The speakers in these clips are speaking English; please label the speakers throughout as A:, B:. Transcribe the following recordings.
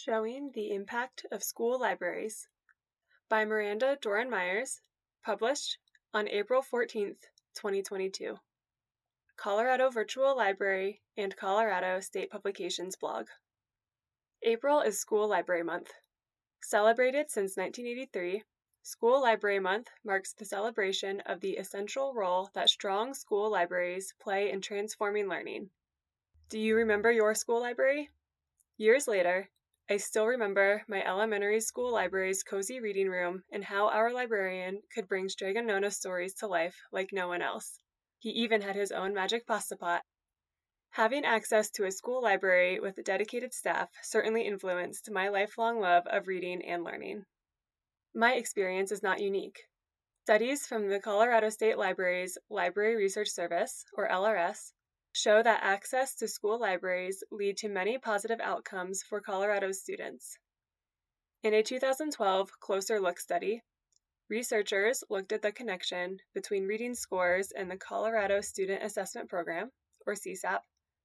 A: Showing the Impact of School Libraries by Miranda Doran Myers, published on April 14, 2022. Colorado Virtual Library and Colorado State Publications blog. April is School Library Month. Celebrated since 1983, School Library Month marks the celebration of the essential role that strong school libraries play in transforming learning. Do you remember your school library? Years later, I still remember my elementary school library's cozy reading room and how our librarian could bring Strega Nona stories to life like no one else. He even had his own magic pasta pot. Having access to a school library with dedicated staff certainly influenced my lifelong love of reading and learning. My experience is not unique. Studies from the Colorado State Library's Library Research Service, or LRS, show that access to school libraries lead to many positive outcomes for Colorado's students. In a 2012 Closer Look study, researchers looked at the connection between reading scores in the Colorado Student Assessment Program, or CSAP,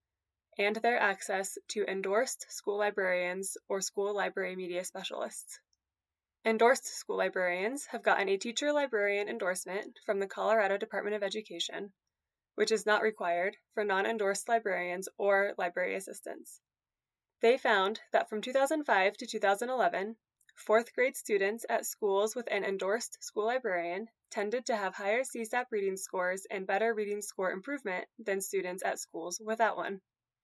A: and their access to endorsed school librarians or school library media specialists. Endorsed school librarians have gotten a teacher librarian endorsement from the Colorado Department of Education, which is not required for non-endorsed librarians or library assistants. They found that from 2005 to 2011, fourth grade students at schools with an endorsed school librarian tended to have higher CSAP reading scores and better reading score improvement than students at schools without one.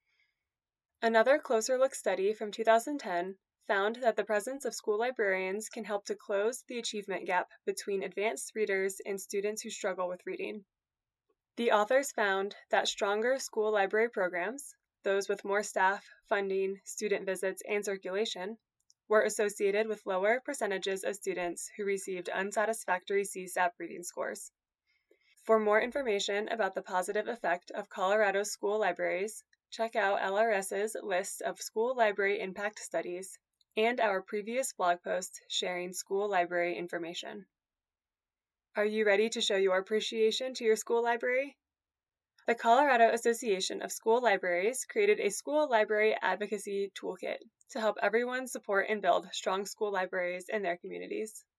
A: Another Closer Look study from 2010 found that the presence of school librarians can help to close the achievement gap between advanced readers and students who struggle with reading. The authors found that stronger school library programs, those with more staff, funding, student visits, and circulation, were associated with lower percentages of students who received unsatisfactory CSAP reading scores. For more information about the positive effect of Colorado's school libraries, check out LRS's list of school library impact studies and our previous blog post sharing school library information. Are you ready to show your appreciation to your school library? The Colorado Association of School Libraries created a school library advocacy toolkit to help everyone support and build strong school libraries in their communities.